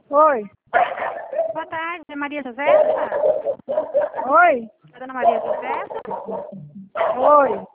Oi. Boa tarde, é Maria Josefa? Oi. É Dona Maria Josefa? Oi.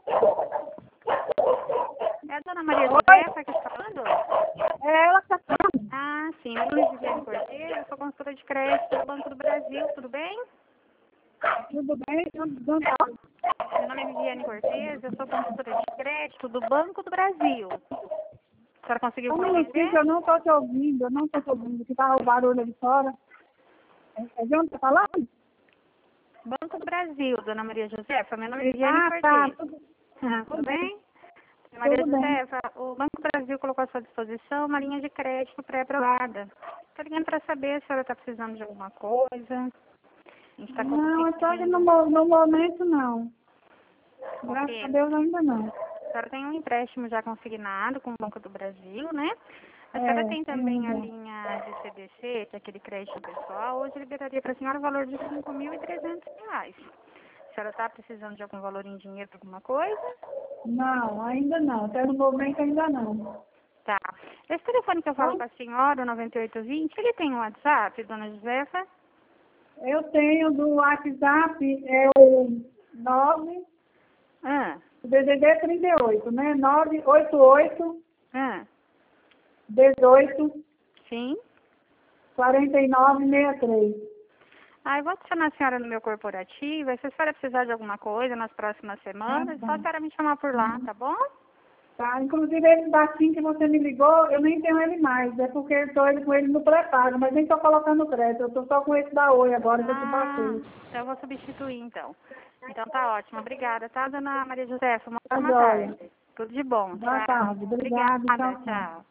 É a Dona Maria Oi. Josefa que está falando? É ela que tá falando. Ah, sim. Meu nome é Viviane Cordeiro, eu sou consultora de crédito do Banco do Brasil, tudo bem? Tudo bem? Tudo bem? Meu nome é Viviane Cortez, eu sou consultora de crédito do Banco do Brasil. A senhora conseguiu Um minutinho que compreender? eu não tô te ouvindo. Eu não tô te ouvindo. Que tá o barulho ali fora. É de onde tá falando? Banco do Brasil, Dona Maria Josefa, meu nome é Viviane Ah, tá. Cortez. Tudo bem? Dona Maria Tudo bem. Josefa, o Banco do Brasil colocou à sua disposição uma linha de crédito pré-aprovada. Estou ligando para saber se a senhora está precisando de alguma coisa. A gente está Não, é só que conseguindo. no momento não. Graças a Compreendo. Deus ainda não. A senhora tem um empréstimo já consignado com o Banco do Brasil, né? A senhora É, tem tem também a já. linha de CDC, que é aquele crédito pessoal. Hoje liberaria para a senhora o valor de R$ 5.300. A senhora está precisando de algum valor em dinheiro para alguma coisa? Não, ainda não. Até no momento ainda não. Tá. Esse telefone que eu falo Tá? com a senhora, o 9820, ele tem um WhatsApp, Dona Josefa? Eu tenho do WhatsApp, é o 9, Ah, o DDD 38, né? 988 ah, 18 sim. 4963. Ah, eu vou adicionar a senhora no meu corporativo. E se a senhora precisar de alguma coisa nas próximas Ah, semanas, é só a tá. senhora me chamar por lá, tá bom? Tá, inclusive esse baixinho que você me ligou, eu nem tenho ele mais. É porque eu estou com ele no pré-pago, mas nem estou colocando crédito. Eu estou só com esse da Oi agora que eu te Ah, passei. então eu vou substituir então. Então tá ótimo. Obrigada, tá, Dona Maria Josefa? Uma Tá ótima joia. tarde. Tudo de bom. Boa Tchau. tarde. Obrigada. Obrigada, Tchau, tchau. tchau.